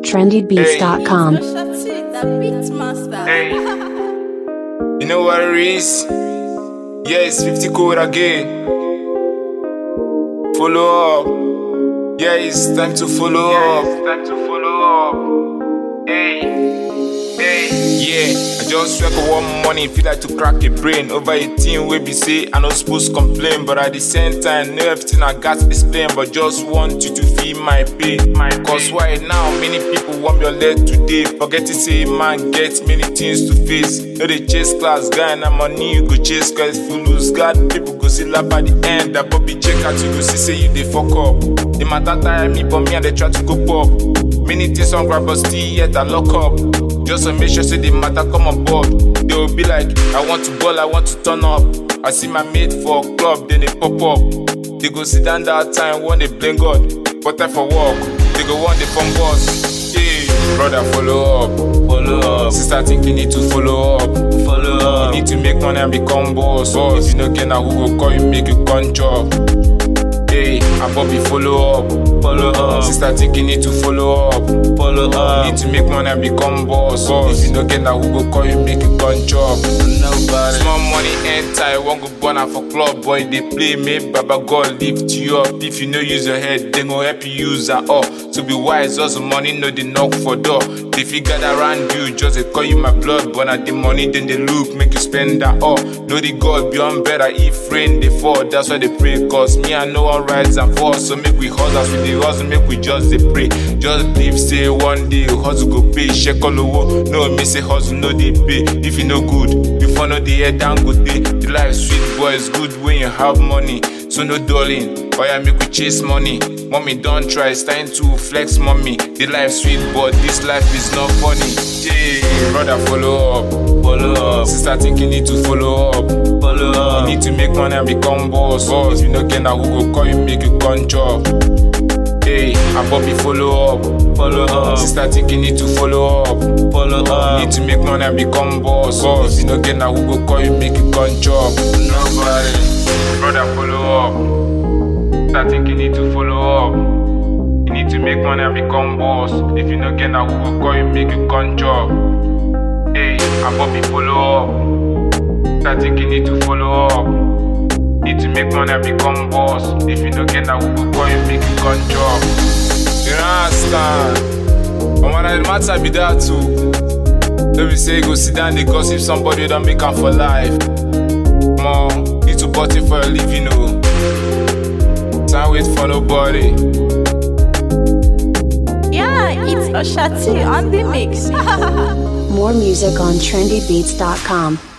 trendybeats.com. Hey, you know what it is? Yeah, it's 50 code again. Follow up. Yeah, it's time to follow up. Yeah, I just wake up one morning, feel like to crack a brain over a thing wey be say I no supposed complain, but at the same time, know everything I got explain, but just want you to feel my pain. Cause why now, many people want your leg today, forget to say man get many things to face. No they chase class guy, and money you go chase, cause if you lose God, people go see laugh at the end. That Bobby check out, you go see say you they fuck up. The matter tire me, but me and they try to go pop. Many things on grab, but still yet I lock up. Just to make sure say the matter come on board. They will be like, I want to ball, I want to turn up. I see my mate for a club, then they pop up. They go sit down that time when they blame God. But time for work, they go want the phone boss. Hey, brother, follow up. Sister think you need to follow up. You need to make money and become boss. So if you no get now, who go call you, make you control. Hey, and Bobby follow up. Sister think you need to follow up. You need to make money and become boss. So if you no get now, who go call you, make you control. Small money enter, I won't go burn out for club. Boy, they play, make Baba God lift you up. If you no use your head, they gon' help you use that up. To be wise, also money, no they knock for door. They figure around you, just they call you my blood. But at the money, then they look, make you spend that all. Know the God beyond better, if rain they fall. That's why they pray, cause me I know all rise and fall. So make we hustle, as we the hustle, make we just they pray. Just live, say one day, hustle go pay. Check all over, no me say hustle, no they pay. If you no good, before no the head down good day. The life sweet boy is good when you have money. So no darling, why I make we chase money? Mommy don't try, it's time to flex mommy. The life sweet but this life is not funny. Yeah, brother follow up. Sister think you need to follow up. You need to make money and become boss. If you no get now, who go call you, make you control. Hey, and Bobby follow up. Sister think you need to follow up. You need to make money and become boss. If you no get now, who go call you, make you control. Nobody. Brother follow up. Sister think you need to follow up. You need to make money and become boss. If you no get now, who go call you, make you control. Hey, and Bobby follow up. Sister think you need to follow up. Need to make money and become boss. If you no get now, who go call you, make you control. You understand? And when it matter be that too. Let me say go sit down, they gossip somebody don't make up for life. Come on, need to bought it for a living, you know. Can't wait for nobody. Yeah, it's Oshati on the mix. More music on trendybeats.com.